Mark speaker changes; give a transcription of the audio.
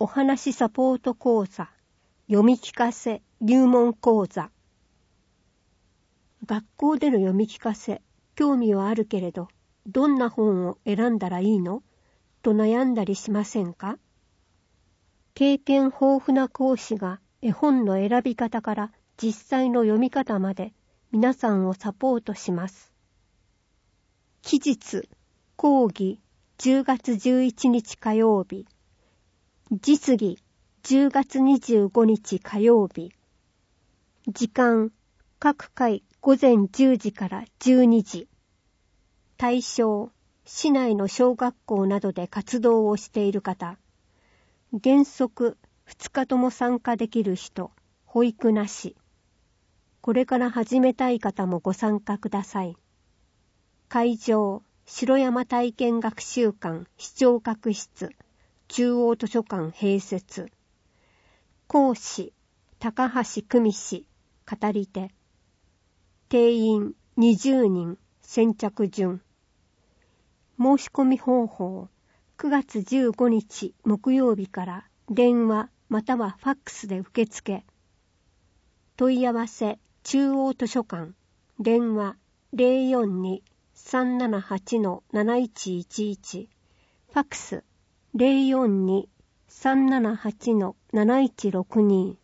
Speaker 1: お話サポート講座、読み聞かせ入門講座。学校での読み聞かせ、興味はあるけれど、どんな本を選んだらいいの？と悩んだりしませんか？経験豊富な講師が絵本の選び方から実際の読み方まで皆さんをサポートします。期日、講義10月11日火曜日、実技10月25日火曜日、時間各回午前10時から12時、対象市内の小学校などで活動をしている方、原則2日とも参加できる人、保育なし。これから始めたい方もご参加ください。会場、城山体験学習館視聴覚室、中央図書館併設。講師、高橋久美氏、語り手。定員20人、先着順。申し込み方法、9月15日木曜日から電話またはファックスで受付。問い合わせ、中央図書館、電話 042-378-7111、ファックス 042-378-7162。